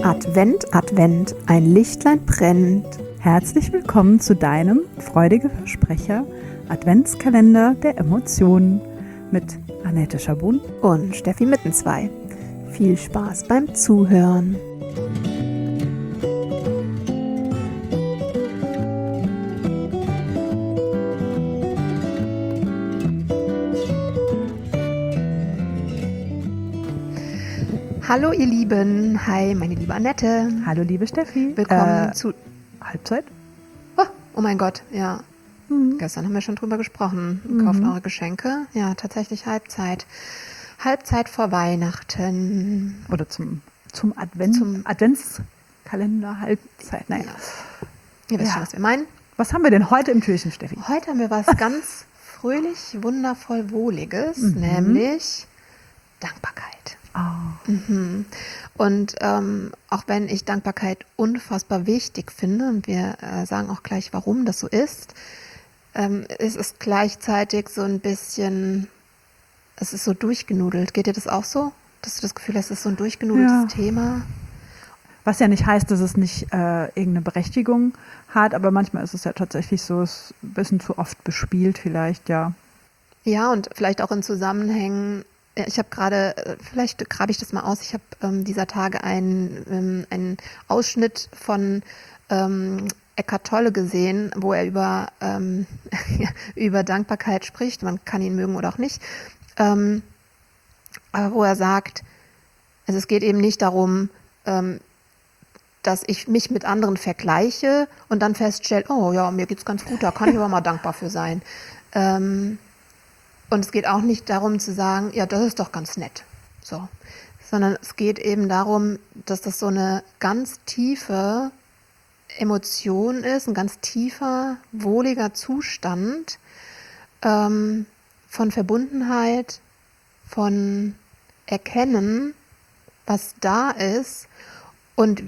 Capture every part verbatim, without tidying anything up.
Advent, Advent, ein Lichtlein brennt. Herzlich willkommen zu deinem freudige Versprecher Adventskalender der Emotionen mit Annette Schabun und Steffi Mittenzwei. Viel Spaß beim Zuhören. Hallo ihr Lieben, hi meine liebe Annette. Hallo liebe Steffi. Willkommen äh, zu Halbzeit. Oh, oh mein Gott, ja. Mhm. Gestern haben wir schon drüber gesprochen. Mhm. Kauft eure Geschenke. Ja, tatsächlich Halbzeit. Halbzeit vor Weihnachten. Oder zum, zum, Advent, Zum- Adventskalender Halbzeit. Naja. Ihr wisst Ja. schon, was wir meinen. Was haben wir denn heute im Türchen, Steffi? Heute haben wir was ganz fröhlich, wundervoll Wohliges, Mhm. nämlich Dankbarkeit. Oh. Mhm. Und ähm, auch wenn ich Dankbarkeit unfassbar wichtig finde, und wir äh, sagen auch gleich, warum das so ist, ähm, ist es gleichzeitig so ein bisschen, es ist so durchgenudelt. Geht dir das auch so? Dass du das Gefühl hast, es ist so ein durchgenudeltes Ja. Thema? Was ja nicht heißt, dass es nicht äh, irgendeine Berechtigung hat, aber manchmal ist es ja tatsächlich so, es ist ein bisschen zu oft bespielt vielleicht, ja. Ja, und vielleicht auch in Zusammenhängen. Ja, ich habe gerade, äh, vielleicht grabe ich das mal aus, ich habe ähm, dieser Tage einen, ähm, einen Ausschnitt von ähm, Eckhart Tolle gesehen, wo er über, ähm, über Dankbarkeit spricht. Man kann ihn mögen oder auch nicht. Ähm, aber wo er sagt, also es geht eben nicht darum, ähm, dass ich mich mit anderen vergleiche und dann feststelle, oh ja, mir geht's ganz gut, da kann ich aber mal dankbar für sein. Ähm, Und es geht auch nicht darum zu sagen, ja, das ist doch ganz nett. So. Sondern es geht eben darum, dass das so eine ganz tiefe Emotion ist, ein ganz tiefer, wohliger Zustand ähm, von Verbundenheit, von Erkennen, was da ist und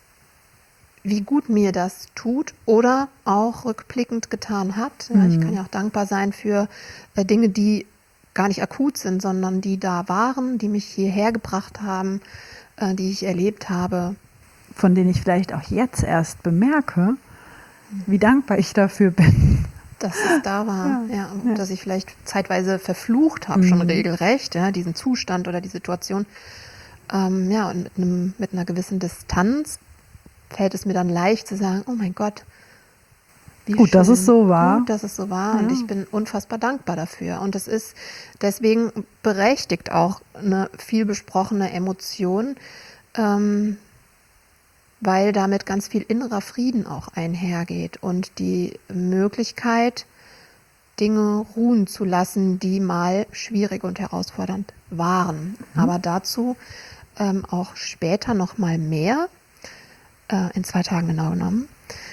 wie gut mir das tut oder auch rückblickend getan hat. Ja, ich kann ja auch dankbar sein für äh, Dinge, die gar nicht akut sind, sondern die da waren, die mich hierher gebracht haben, äh, die ich erlebt habe. Von denen ich vielleicht auch jetzt erst bemerke, wie dankbar ich dafür bin. Dass es da war, Ja, ja, ja. dass ich vielleicht zeitweise verflucht habe, schon regelrecht, ja, diesen Zustand oder die Situation. Ähm, ja, und mit, einem, mit einer gewissen Distanz fällt es mir dann leicht zu sagen, oh mein Gott, wie Gut, dass schön. es so war. Gut, dass es so war. Und Ja. ich bin unfassbar dankbar dafür. Und es ist deswegen berechtigt auch eine viel besprochene Emotion, ähm, weil damit ganz viel innerer Frieden auch einhergeht und die Möglichkeit, Dinge ruhen zu lassen, die mal schwierig und herausfordernd waren. Mhm. Aber dazu ähm, auch später noch mal mehr. Äh, in zwei Tagen genau genommen.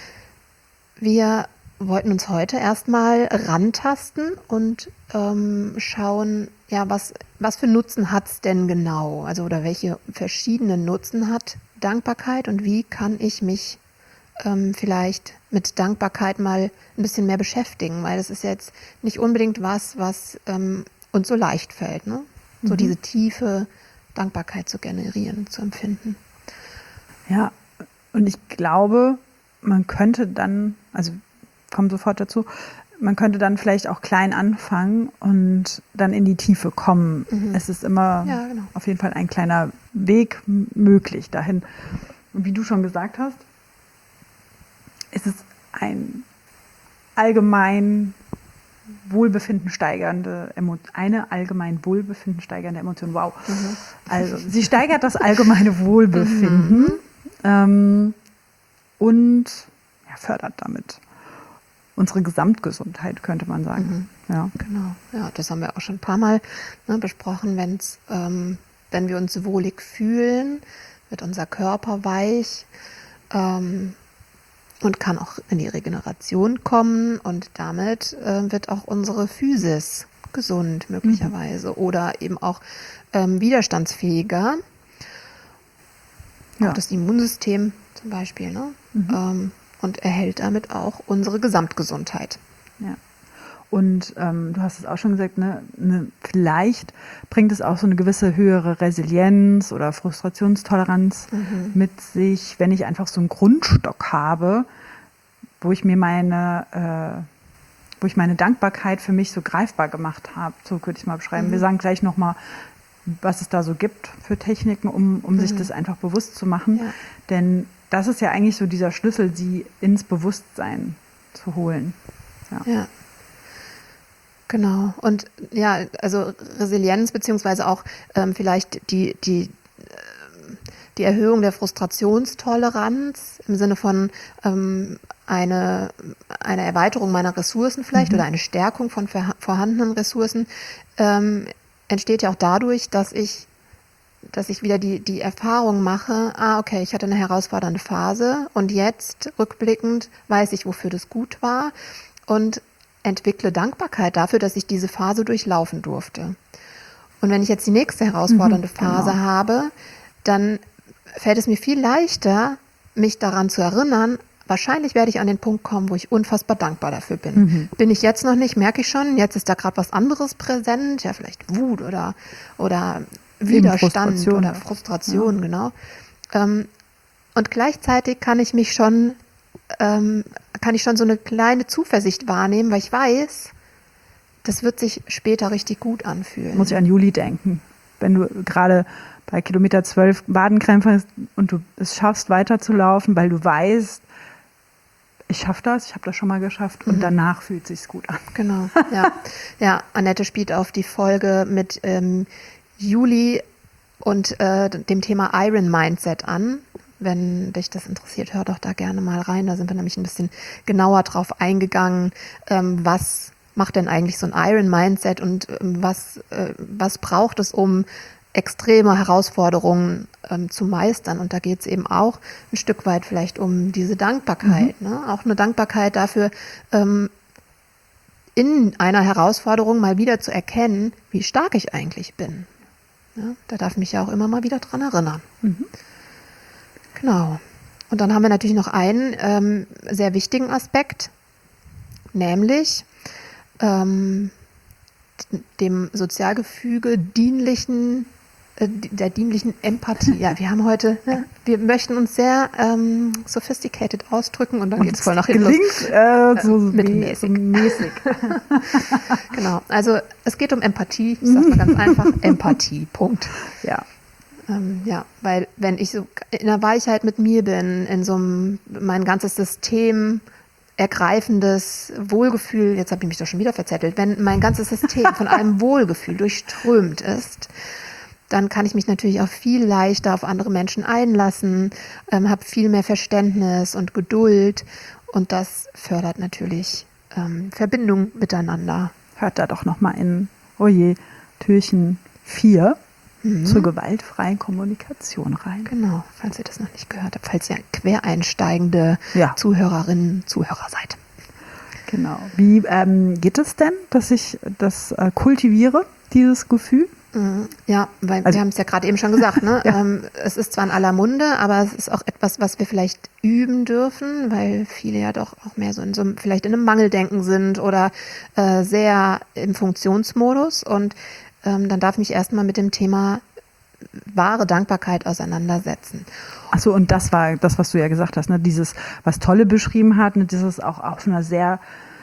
Wir wollten uns heute erstmal rantasten und ähm, schauen, ja, was, was für Nutzen hat es denn genau? Also, oder welche verschiedenen Nutzen hat Dankbarkeit und wie kann ich mich ähm, vielleicht mit Dankbarkeit mal ein bisschen mehr beschäftigen? Weil das ist jetzt nicht unbedingt was, was ähm, uns so leicht fällt, ne? So Mhm. diese tiefe Dankbarkeit zu generieren, zu empfinden. Ja, und ich glaube, man könnte dann, also komme sofort dazu, man könnte dann vielleicht auch klein anfangen und dann in die Tiefe kommen. Mhm. Es ist immer Ja, genau. auf jeden Fall ein kleiner Weg m- möglich dahin. Und wie du schon gesagt hast, ist es ein allgemein Wohlbefinden steigernde Emo- eine allgemein Wohlbefinden steigernde Emotion. Wow. Mhm. Also sie steigert das allgemeine Wohlbefinden ähm, und ja, fördert damit unsere Gesamtgesundheit, könnte man sagen. Ja. Genau, ja, das haben wir auch schon ein paar Mal ne, besprochen. Wenn's, ähm, wenn wir uns wohlig fühlen, wird unser Körper weich ähm, und kann auch in die Regeneration kommen und damit äh, wird auch unsere Physis gesund möglicherweise oder eben auch ähm, widerstandsfähiger. Ja. Auch das Immunsystem zum Beispiel, ne? Ähm, und erhält damit auch unsere Gesamtgesundheit. Ja. Und ähm, du hast es auch schon gesagt, ne, ne, vielleicht bringt es auch so eine gewisse höhere Resilienz oder Frustrationstoleranz Mhm. mit sich, wenn ich einfach so einen Grundstock habe, wo ich mir meine, äh, wo ich meine Dankbarkeit für mich so greifbar gemacht habe. So würde ich es mal beschreiben. Mhm. Wir sagen gleich nochmal, was es da so gibt für Techniken, um, um Mhm. sich das einfach bewusst zu machen. Ja. Denn das ist ja eigentlich so dieser Schlüssel, sie ins Bewusstsein zu holen. Ja. Ja. Genau. Und ja, also Resilienz beziehungsweise auch ähm, vielleicht die, die, ähm, die Erhöhung der Frustrationstoleranz im Sinne von ähm, eine, eine Erweiterung meiner Ressourcen vielleicht Mhm. oder eine Stärkung von verha- vorhandenen Ressourcen ähm, entsteht ja auch dadurch, dass ich dass ich wieder die, die Erfahrung mache, ah, okay, ich hatte eine herausfordernde Phase und jetzt, rückblickend, weiß ich, wofür das gut war und entwickle Dankbarkeit dafür, dass ich diese Phase durchlaufen durfte. Und wenn ich jetzt die nächste herausfordernde Mhm, Phase genau. habe, dann fällt es mir viel leichter, mich daran zu erinnern, wahrscheinlich werde ich an den Punkt kommen, wo ich unfassbar dankbar dafür bin. Mhm. Bin ich jetzt noch nicht, merke ich schon, jetzt ist da gerade was anderes präsent, ja vielleicht Wut oder, oder Widerstand Frustration, oder ja. Frustration, genau. Ähm, und gleichzeitig kann ich mich schon, ähm, kann ich schon so eine kleine Zuversicht wahrnehmen, weil ich weiß, das wird sich später richtig gut anfühlen. Muss ich an Juli denken. Wenn du gerade bei Kilometer zwölf Wadenkrämpfe hast und du es schaffst, weiterzulaufen, weil du weißt, ich schaffe das, ich habe das schon mal geschafft und Mhm. danach fühlt es sich gut an. Genau, ja. Ja, Annette spielt auf die Folge mit ähm, Juli und äh, dem Thema Iron Mindset an. Wenn dich das interessiert, hör doch da gerne mal rein. Da sind wir nämlich ein bisschen genauer drauf eingegangen, ähm, was macht denn eigentlich so ein Iron Mindset und ähm, was, äh, was braucht es, um extreme Herausforderungen ähm, zu meistern. Und da geht es eben auch ein Stück weit vielleicht um diese Dankbarkeit. Ne? Auch eine Dankbarkeit dafür, ähm, in einer Herausforderung mal wieder zu erkennen, wie stark ich eigentlich bin. Ja, da darf mich ja auch immer mal wieder dran erinnern. Mhm. Genau. Und dann haben wir natürlich noch einen ähm, sehr wichtigen Aspekt, nämlich ähm, dem Sozialgefüge dienlichen, äh, der dienlichen Empathie. Ja, wir haben heute, ne, wir möchten uns sehr ähm, sophisticated ausdrücken und dann geht es voll nach hinten los. Gelingt äh, so mittelmäßig. So mäßig. Genau, also es geht um Empathie, ich sage mal ganz einfach, Empathie, Punkt. Ja. Ähm, ja, weil wenn ich so in der Weichheit mit mir bin, in so einem, mein ganzes System ergreifendes Wohlgefühl, jetzt habe ich mich doch schon wieder verzettelt, wenn mein ganzes System von einem Wohlgefühl durchströmt ist, dann kann ich mich natürlich auch viel leichter auf andere Menschen einlassen, ähm, habe viel mehr Verständnis und Geduld und das fördert natürlich ähm, Verbindung miteinander. Hört da doch nochmal in, oh je, Türchen vier Mhm. zur gewaltfreien Kommunikation rein. Genau, falls ihr das noch nicht gehört habt, falls ihr quereinsteigende Ja. Zuhörerinnen, Zuhörer seid. Genau. Wie ähm, geht es denn, dass ich das äh, kultiviere, dieses Gefühl? Mhm. Ja, weil Also- wir haben es ja gerade eben schon gesagt, ne? Ja. ähm, es ist zwar in aller Munde, aber es ist auch etwas, was wir vielleicht üben dürfen, weil viele ja doch auch mehr so in so einem, vielleicht in einem Mangeldenken sind oder äh, sehr im Funktionsmodus und ähm, dann darf ich mich erstmal mit dem Thema wahre Dankbarkeit auseinandersetzen. Achso, und das war das, was du ja gesagt hast, ne? Dieses, was Tolle beschrieben hat, ne? Dieses auch auf einer sehr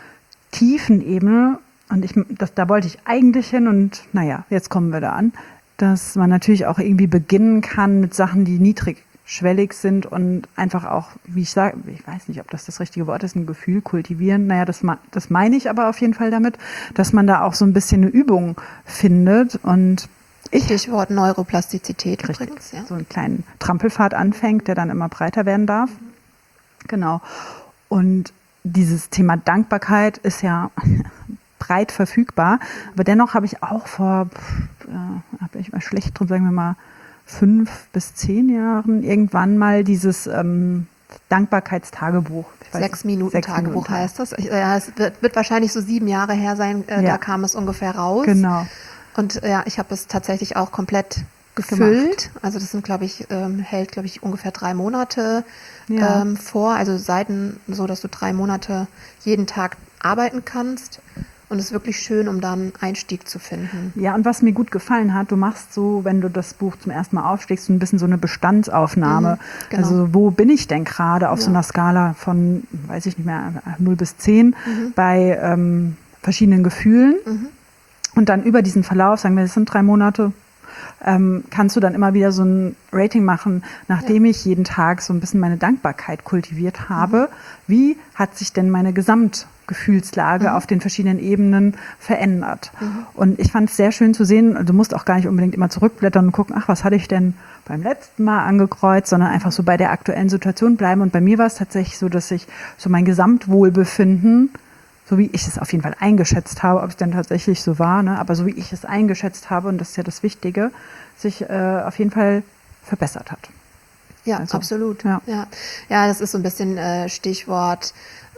tiefen Ebene. Und ich, das, da wollte ich eigentlich hin und naja, jetzt kommen wir da an, dass man natürlich auch irgendwie beginnen kann mit Sachen, die niedrigschwellig sind und einfach auch, wie ich sage, ich weiß nicht, ob das das richtige Wort ist, ein Gefühl kultivieren. Naja, das, das meine ich aber auf jeden Fall damit, dass man da auch so ein bisschen eine Übung findet und ich Stichwort Neuroplastizität Richtig. übrigens. Ja. So einen kleinen Trampelpfad anfängt, der dann immer breiter werden darf. Genau. Und dieses Thema Dankbarkeit ist ja breit verfügbar. Aber dennoch habe ich auch vor, äh, habe ich mal schlecht drin, sagen wir mal, fünf bis zehn Jahren irgendwann mal dieses ähm, Dankbarkeitstagebuch. Ich weiß Sechs nicht, Minuten sechs Tagebuch Minuten heißt das. Ich, ja, es wird, wird wahrscheinlich so sieben Jahre her sein, äh, Ja. da kam es ungefähr raus. Genau. Und ja, ich habe es tatsächlich auch komplett gefüllt. Also das sind, glaube ich, ähm, hält, glaube ich, ungefähr drei Monate Ja. ähm, vor. Also Seiten so, dass du drei Monate jeden Tag arbeiten kannst. Und es ist wirklich schön, um da einen Einstieg zu finden. Ja, und was mir gut gefallen hat, du machst so, wenn du das Buch zum ersten Mal aufschlägst, so ein bisschen so eine Bestandsaufnahme. Mhm, genau. Also wo bin ich denn gerade auf Ja. so einer Skala von, weiß ich nicht mehr, null bis zehn Mhm. bei ähm, verschiedenen Gefühlen. Mhm. Und dann über diesen Verlauf, sagen wir, das sind drei Monate, ähm, kannst du dann immer wieder so ein Rating machen, nachdem Ja. ich jeden Tag so ein bisschen meine Dankbarkeit kultiviert habe. Wie hat sich denn meine Gesamtgefühlslage Mhm. auf den verschiedenen Ebenen verändert? Mhm. Und ich fand es sehr schön zu sehen, du musst auch gar nicht unbedingt immer zurückblättern und gucken, ach, was hatte ich denn beim letzten Mal angekreuzt, sondern einfach so bei der aktuellen Situation bleiben. Und bei mir war es tatsächlich so, dass ich so mein Gesamtwohlbefinden, so wie ich es auf jeden Fall eingeschätzt habe, ob es denn tatsächlich so war, ne? Aber so wie ich es eingeschätzt habe, und das ist ja das Wichtige, sich äh, auf jeden Fall verbessert hat. Ja, Also, absolut. ja. Ja. Ja, das ist so ein bisschen äh, Stichwort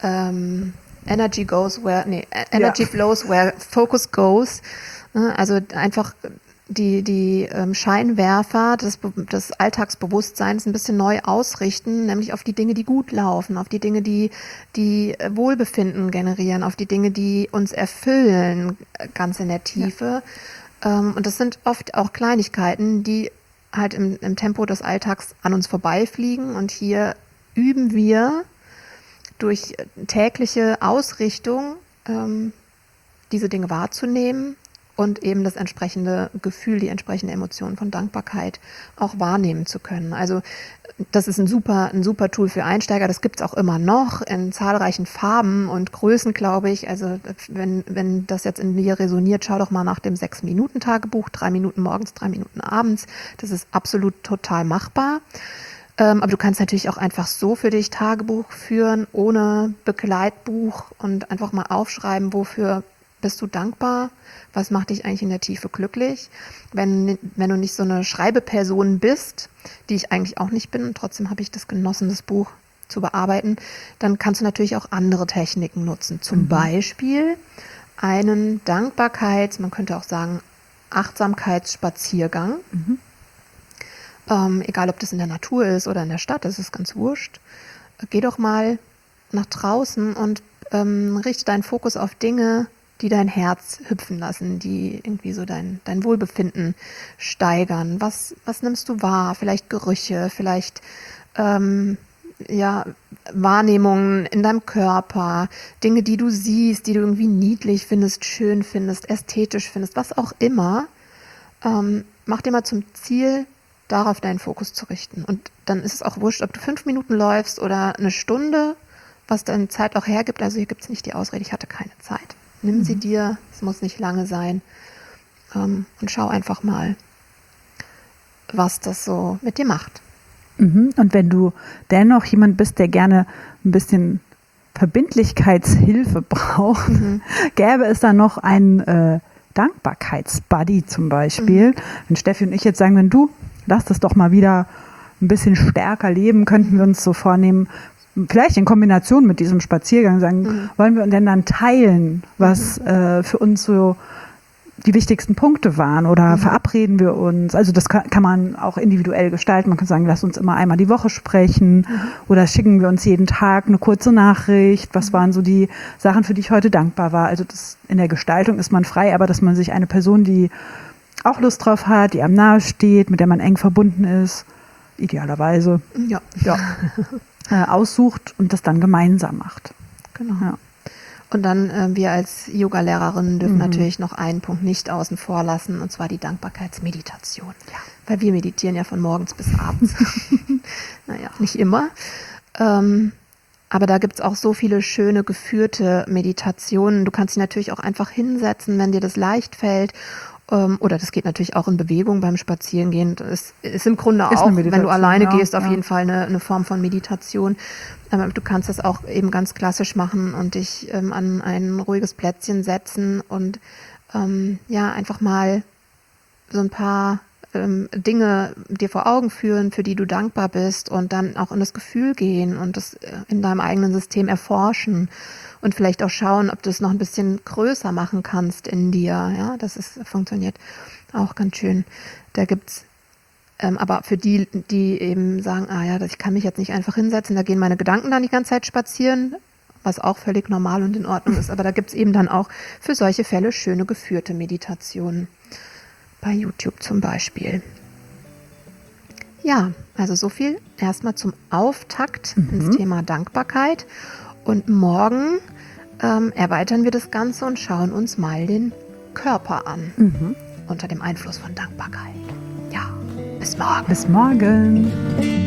ähm, Energy goes where, nee, Energy Ja. flows where focus goes. Ne? Also einfach die, die ähm, Scheinwerfer des, Be- des Alltagsbewusstseins ein bisschen neu ausrichten, nämlich auf die Dinge, die gut laufen, auf die Dinge, die, die äh, Wohlbefinden generieren, auf die Dinge, die uns erfüllen, äh, ganz in der Tiefe. Ähm, und das sind oft auch Kleinigkeiten, die halt im, im Tempo des Alltags an uns vorbeifliegen. Und hier üben wir durch tägliche Ausrichtung ähm, diese Dinge wahrzunehmen und eben das entsprechende Gefühl, die entsprechende Emotion von Dankbarkeit auch wahrnehmen zu können. Also das ist ein super, ein super Tool für Einsteiger. Das gibt es auch immer noch in zahlreichen Farben und Größen, glaube ich. Also wenn, wenn das jetzt in dir resoniert, schau doch mal nach dem sechs-Minuten-Tagebuch. Drei Minuten morgens, drei Minuten abends. Das ist absolut total machbar. Ähm, aber du kannst natürlich auch einfach so für dich Tagebuch führen, ohne Begleitbuch und einfach mal aufschreiben, wofür bist du dankbar? Was macht dich eigentlich in der Tiefe glücklich? Wenn, wenn du nicht so eine Schreibeperson bist, die ich eigentlich auch nicht bin, und trotzdem habe ich das genossen, das Buch zu bearbeiten, dann kannst du natürlich auch andere Techniken nutzen. Zum Mhm. Beispiel einen Dankbarkeits-, man könnte auch sagen Achtsamkeitsspaziergang. Mhm. Ähm, egal, ob das in der Natur ist oder in der Stadt, das ist ganz wurscht. Geh doch mal nach draußen und ähm, richte deinen Fokus auf Dinge, die dein Herz hüpfen lassen, die irgendwie so dein, dein Wohlbefinden steigern. Was, was nimmst du wahr? Vielleicht Gerüche, vielleicht ähm, ja, Wahrnehmungen in deinem Körper, Dinge, die du siehst, die du irgendwie niedlich findest, schön findest, ästhetisch findest, was auch immer. Ähm, mach dir mal zum Ziel, darauf deinen Fokus zu richten. Und dann ist es auch wurscht, ob du fünf Minuten läufst oder eine Stunde, was deine Zeit auch hergibt. Also hier gibt es nicht die Ausrede, ich hatte keine Zeit. Nimm sie dir, es muss nicht lange sein. Ähm, und schau einfach mal, was das so mit dir macht. Mhm. Und wenn du dennoch jemand bist, der gerne ein bisschen Verbindlichkeitshilfe braucht, Mhm. gäbe es da noch einen äh, Dankbarkeitsbuddy zum Beispiel. Mhm. Wenn Steffi und ich jetzt sagen, wenn du, lass das doch mal wieder ein bisschen stärker leben, könnten wir uns so vornehmen, vielleicht in Kombination mit diesem Spaziergang sagen, Mhm. wollen wir denn dann teilen, was äh, für uns so die wichtigsten Punkte waren, oder Mhm. verabreden wir uns, also das kann, kann man auch individuell gestalten, man kann sagen, lass uns immer einmal die Woche sprechen, Mhm. oder schicken wir uns jeden Tag eine kurze Nachricht, was Mhm. waren so die Sachen, für die ich heute dankbar war. Also das, in der Gestaltung ist man frei, aber dass man sich eine Person, die auch Lust drauf hat, die einem nahe steht, mit der man eng verbunden ist, idealerweise, Ja, ja, äh, aussucht und das dann gemeinsam macht. genau. Ja. Und dann, äh, wir als Yoga-Lehrerinnen dürfen Mhm. natürlich noch einen Punkt nicht außen vor lassen, und zwar die Dankbarkeitsmeditation. Ja. Weil wir meditieren ja von morgens bis abends. Naja, nicht immer. Ähm, aber da gibt's auch so viele schöne geführte Meditationen. Du kannst dich natürlich auch einfach hinsetzen, wenn dir das leicht fällt. Ähm, oder das geht natürlich auch in Bewegung beim Spazierengehen. Das ist im Grunde Ist eine auch, wenn Meditation, du alleine ja, gehst, auf ja. jeden Fall eine, eine Form von Meditation. Aber du kannst das auch eben ganz klassisch machen und dich ähm, an ein ruhiges Plätzchen setzen und ähm, ja, einfach mal so ein paar ähm, Dinge dir vor Augen führen, für die du dankbar bist, und dann auch in das Gefühl gehen und das äh, in deinem eigenen System erforschen und vielleicht auch schauen, ob du es noch ein bisschen größer machen kannst in dir. Ja, das ist, funktioniert auch ganz schön. Da gibt's ähm, aber für die, die eben sagen, ah ja, das- ich kann mich jetzt nicht einfach hinsetzen, da gehen meine Gedanken dann die ganze Zeit spazieren. was auch völlig normal und in Ordnung ist. Aber da gibt es eben dann auch für solche Fälle schöne geführte Meditationen. Bei YouTube zum Beispiel. Ja, also so viel erstmal zum Auftakt mhm. ins Thema Dankbarkeit. Und morgen ähm, erweitern wir das Ganze und schauen uns mal den Körper an. Mhm. Unter dem Einfluss von Dankbarkeit. Ja, bis morgen. Bis morgen.